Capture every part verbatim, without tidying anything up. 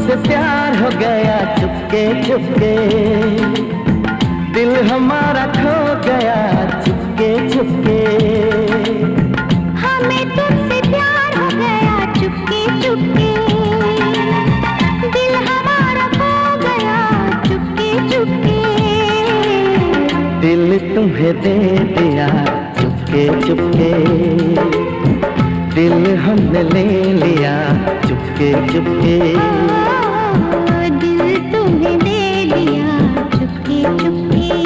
तुमसे प्यार हो गया चुपके चुपके, दिल हमारा खो गया चुपके चुपके। हमें तुमसे प्यार हो गया चुपके चुपके, दिल हमारा खो गया चुपके चुपके। दिल तुम्हें दे दिया चुपके चुपके, दिल हमने ले लिया चुपके चुपके। दिल तुम्हें दे दिया चुपके चुपके,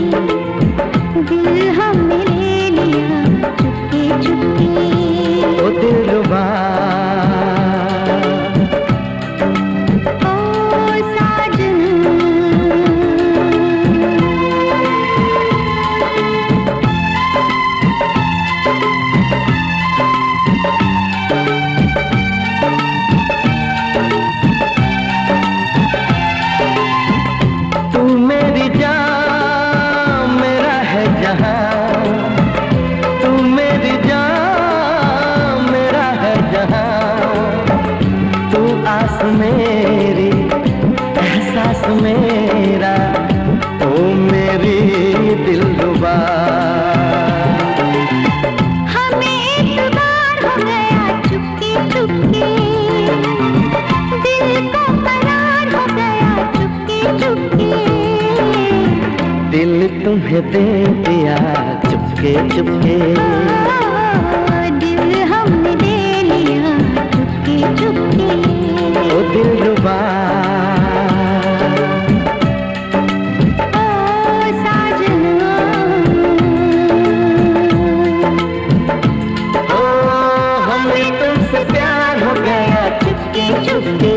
दिल हमने ले लिया चुपके चुपके। ओ दिलरुबा मेरी एहसास मेरा, ओ मेरी दिलरुबा। हमें एक बार हो गया चुपके चुपके, दिल को करार हो गया चुपके चुपके। दिल तुम्हें दे दिया चुपके चुपके, दिल हमने ले लिया चुपके चुपके। ओ दिलरुबा ओ साजना, ओ हमें तुमसे प्यार हो गया चुपके चुपके।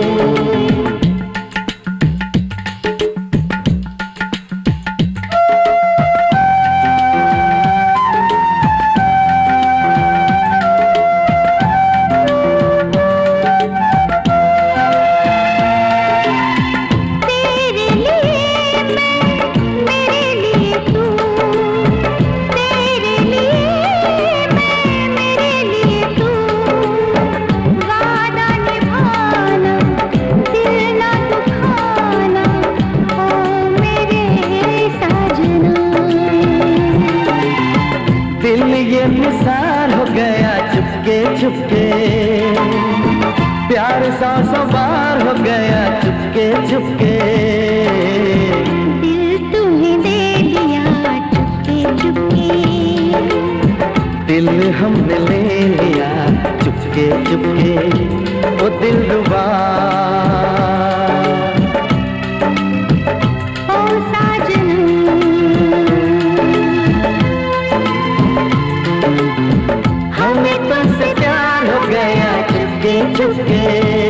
दिल ये निसार हो गया चुपके चुपके, प्यार सौ सौ बार हो गया चुपके चुपके। दिल तुम्हें दे दिया चुपके चुपके, दिल हमने ले लिया चुपके चुपके। ओ दिलरुबा ओ साजना, हमें तुमसे प्यार हो गया चुपके चुपके।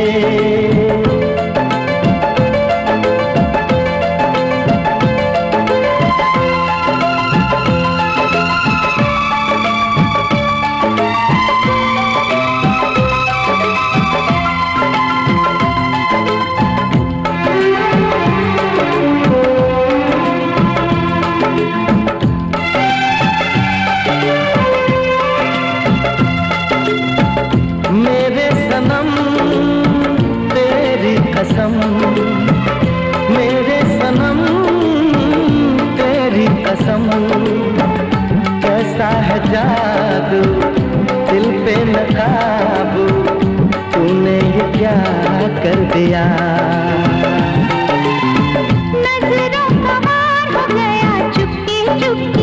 मेरे सनम तेरी कसम, मेरे सनम तेरी कसम। कैसा है जादू दिल पे न काबू, तूने ये क्या कर दिया। नजरों का वार हो गया चुपके चुपके,